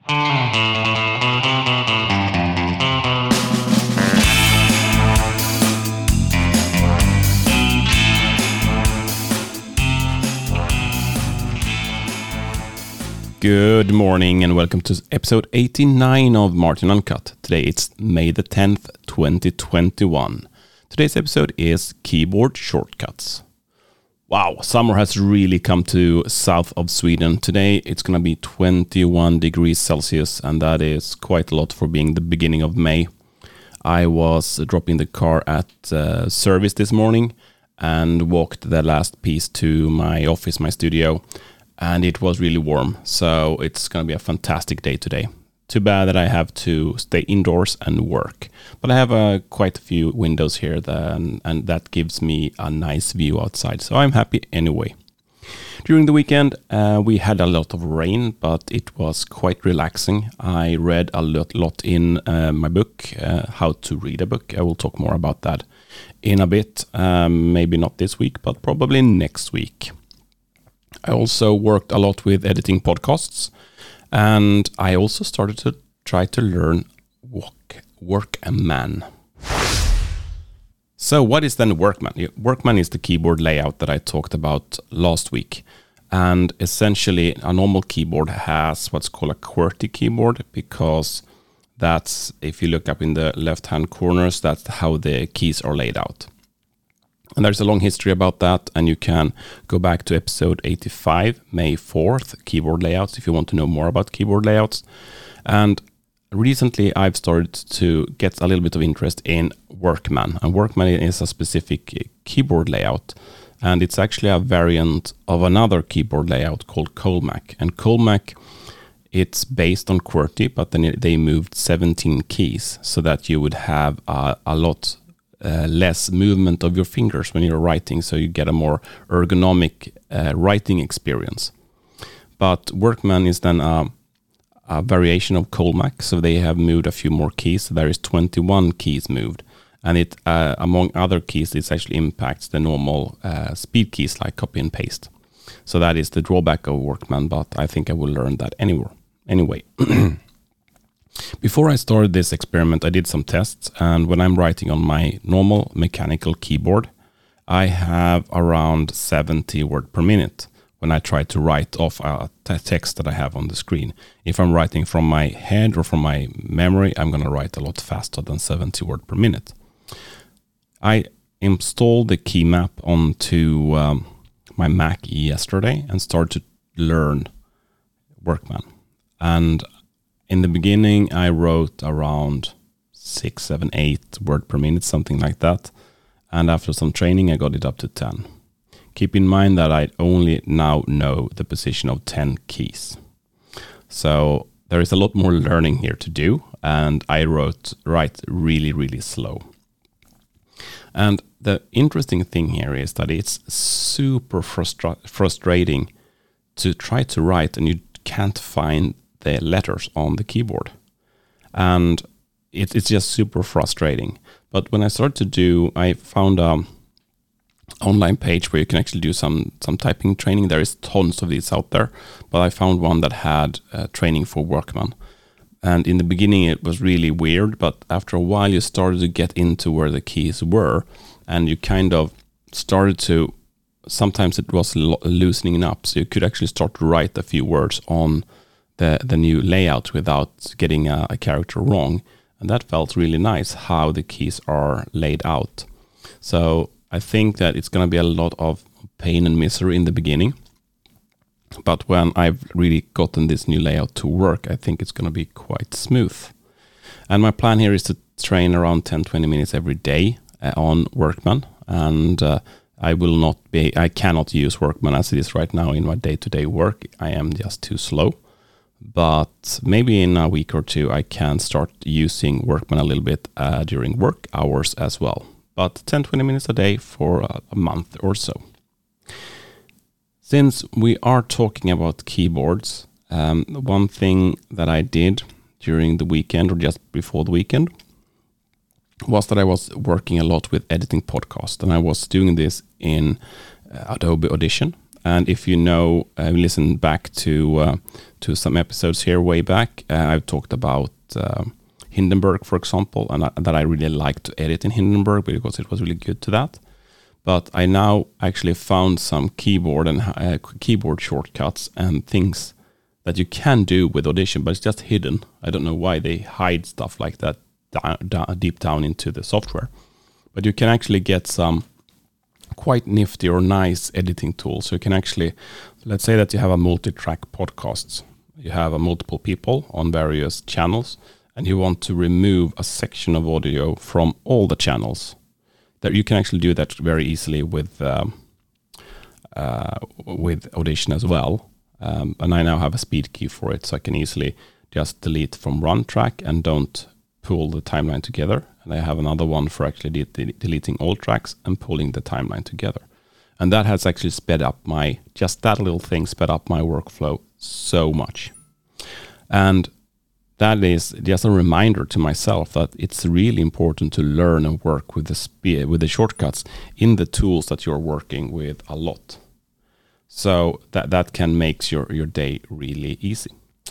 Good morning and welcome to episode 89 of Martin Uncut. Today it's May the 10th, 2021. Today's episode is keyboard shortcuts. Wow, summer has really come to south of Sweden. Today it's going to be 21 degrees Celsius and that is quite a lot for being the beginning of May. I was dropping the car at service this morning and walked the last piece to my office, my studio. And it was really warm, so it's going to be a fantastic day today. Too bad that I have to stay indoors and work. But I have quite a few windows here, and that gives me a nice view outside, so I'm happy anyway. During the weekend, we had a lot of rain, but it was quite relaxing. I read a lot in my book, How to Read a Book. I will talk more about that in a bit, maybe not this week, but probably next week. I also worked a lot with editing podcasts, and I also started to try to learn Workman. So what is then Workman? Workman is the keyboard layout that I talked about last week. And essentially, a normal keyboard has what's called a QWERTY keyboard, because that's, if you look up in the left-hand corners, that's how the keys are laid out. And there's a long history about that, and you can go back to episode 85, May 4th, keyboard layouts, if you want to know more about keyboard layouts. And recently I've started to get a little bit of interest in Workman. And Workman is a specific keyboard layout, and it's actually a variant of another keyboard layout called Colmac. And Colmac, it's based on QWERTY, but then they moved 17 keys so that you would have a lot less movement of your fingers when you're writing, so you get a more ergonomic writing experience. But Workman is then a variation of Colmac, so they have moved a few more keys. So there is 21 keys moved, and it among other keys, it actually impacts the normal speed keys like copy and paste. So that is the drawback of Workman, but I think I will learn that anyway. Before I started this experiment, I did some tests, and when I'm writing on my normal mechanical keyboard, I have around 70 words per minute when I try to write off a text that I have on the screen. If I'm writing from my head or from my memory, I'm going to write a lot faster than 70 words per minute. I installed the key map onto my Mac yesterday and started to learn Workman. And in the beginning, I wrote around 6, 7, 8 words per minute, something like that. And after some training, I got it up to 10. Keep in mind that I only now know the position of 10 keys. So there is a lot more learning here to do. And I write really, really slow. And the interesting thing here is that it's super frustrating to try to write and you can't find the letters on the keyboard, and it's just super frustrating. But when I started I found an online page where you can actually do some typing training. There is tons of these out there, but I found one that had training for Workman. And in the beginning it was really weird, but after a while you started to get into where the keys were, and you kind of started to, sometimes it was loosening up, so you could actually start to write a few words on the new layout without getting a character wrong. And that felt really nice, how the keys are laid out. So I think that it's going to be a lot of pain and misery in the beginning. But when I've really gotten this new layout to work, I think it's going to be quite smooth. And my plan here is to train around 10-20 minutes every day on Workman. And I cannot use Workman as it is right now in my day-to-day work. I am just too slow. But maybe in a week or two, I can start using Workman a little bit during work hours as well. But 10-20 minutes a day for a month or so. Since we are talking about keyboards, one thing that I did during the weekend or just before the weekend was that I was working a lot with editing podcasts, and I was doing this in Adobe Audition. And if you know, listen back to some episodes here way back, I've talked about Hindenburg, for example, and that I really like to edit in Hindenburg because it was really good to that. But I now actually found some keyboard and keyboard shortcuts and things that you can do with Audition, but it's just hidden. I don't know why they hide stuff like that deep down into the software. But you can actually get some quite nifty or nice editing tools. So you can actually, let's say that you have a multi-track podcast. You have multiple people on various channels, and you want to remove a section of audio from all the channels. That you can actually do that very easily with Audition as well. And I now have a speed key for it, so I can easily just delete from one track and don't pull the timeline together. And I have another one for actually deleting all tracks and pulling the timeline together. And that has actually sped up just that little thing sped up my workflow so much. And that is just a reminder to myself that it's really important to learn and work with the shortcuts in the tools that you're working with a lot. So that can make your day really easy.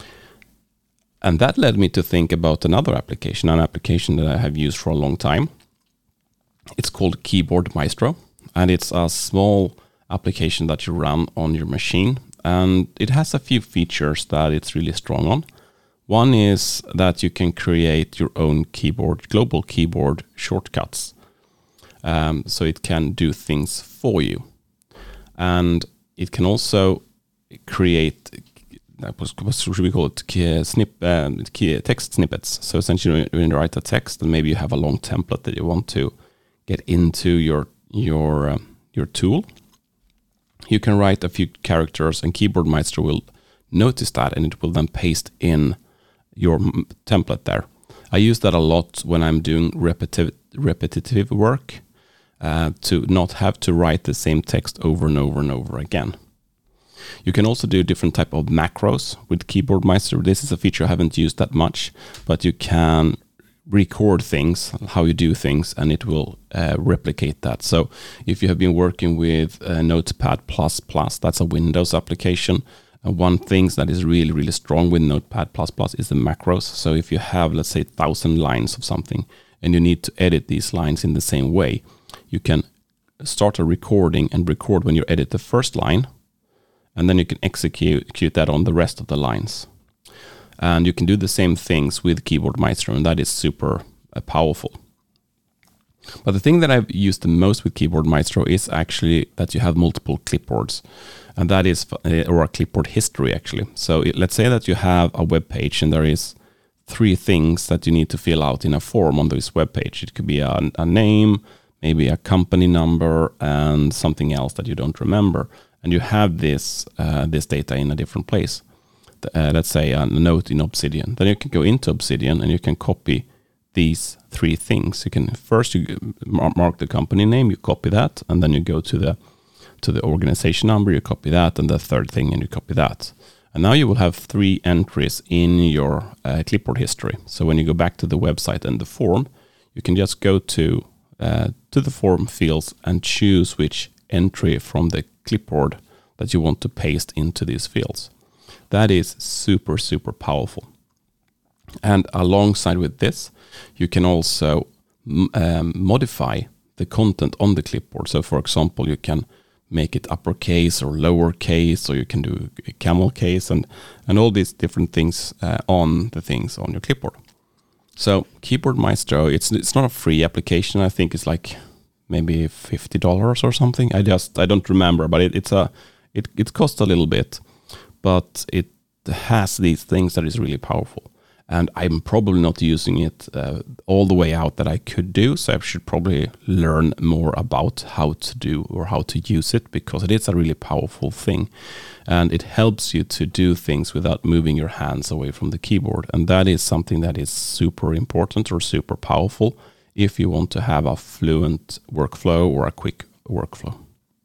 And that led me to think about an application that I have used for a long time. It's called Keyboard Maestro, and it's a small application that you run on your machine. And it has a few features that it's really strong on. One is that you can create your own global keyboard shortcuts. So it can do things for you. And it can also create, what should we call it, text snippets. So essentially when you write a text and maybe you have a long template that you want to get into your tool, you can write a few characters and Keyboard Maestro will notice that and it will then paste in your template there. I use that a lot when I'm doing repetitive work to not have to write the same text over and over and over again. You can also do different type of macros with Keyboard Maestro. This is a feature I haven't used that much, but you can record things, how you do things, and it will replicate that. So if you have been working with Notepad++, that's a Windows application. One thing that is really, really strong with Notepad++ is the macros. So if you have, let's say, 1,000 lines of something, and you need to edit these lines in the same way, you can start a recording and record when you edit the first line, and then you can execute that on the rest of the lines. And you can do the same things with Keyboard Maestro, and that is super powerful. But the thing that I've used the most with Keyboard Maestro is actually that you have multiple clipboards, and that is, or a clipboard history actually. So let's say that you have a web page and there is 3 things that you need to fill out in a form on this web page. It could be a name, maybe a company number, and something else that you don't remember. And you have this data in a different place. Let's say a note in Obsidian. Then you can go into Obsidian and you can copy these 3 things. You can first mark the company name, you copy that, and then you go to the organization number, you copy that, and the third thing, and you copy that. And now you will have 3 entries in your clipboard history. So when you go back to the website and the form, you can just go to the form fields and choose which entry from the clipboard that you want to paste into these fields. That is super, super powerful. And alongside with this, you can also modify the content on the clipboard. So for example, you can make it uppercase or lowercase, or you can do a camel case and all these different things on the things on your clipboard. So Keyboard Maestro, it's not a free application. I think it's like maybe $50 or something. I don't remember, but it costs a little bit, but it has these things that is really powerful. And I'm probably not using it all the way out that I could do. So I should probably learn more about how to do or how to use it, because it is a really powerful thing. And it helps you to do things without moving your hands away from the keyboard. And that is something that is super important or super powerful if you want to have a fluent workflow or a quick workflow.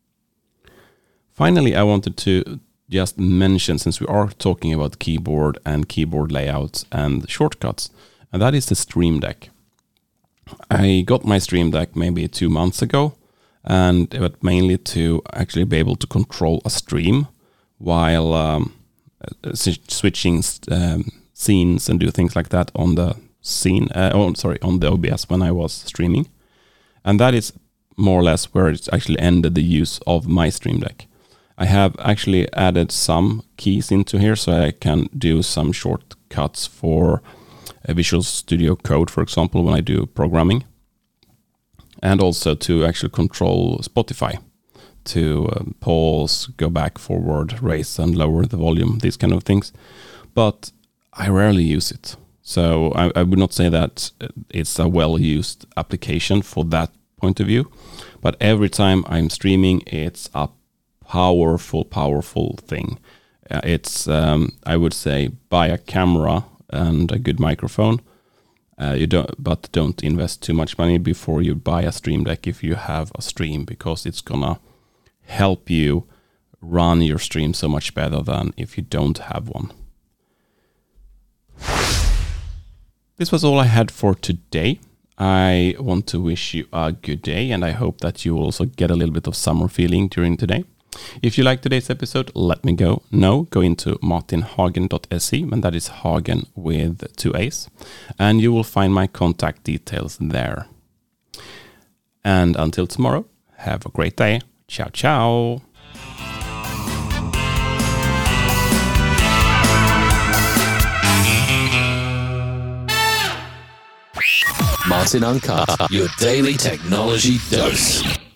Finally, I wanted to just mention, since we are talking about keyboard and keyboard layouts and shortcuts, and that is the Stream Deck. I got my Stream Deck maybe 2 months ago, but mainly to actually be able to control a stream while switching scenes and do things like that on the on the OBS when I was streaming. And that is more or less where it's actually ended the use of my Stream Deck. I have actually added some keys into here so I can do some shortcuts for Visual Studio Code, for example, when I do programming. And also to actually control Spotify, to pause, go back, forward, raise and lower the volume, these kind of things. But I rarely use it. So I would not say that it's a well-used application for that point of view. But every time I'm streaming, it's a powerful thing. It's, I would say, buy a camera and a good microphone. Don't invest too much money before you buy a Stream Deck if you have a stream, because it's gonna help you run your stream so much better than if you don't have one. This was all I had for today. I want to wish you a good day, and I hope that you also get a little bit of summer feeling during today. If you like today's episode, let me know. Go into martinhagen.se, and that is Hagen with 2 A's, and you will find my contact details there. And until tomorrow, have a great day. Ciao, ciao. Martin Uncut, your daily technology dose.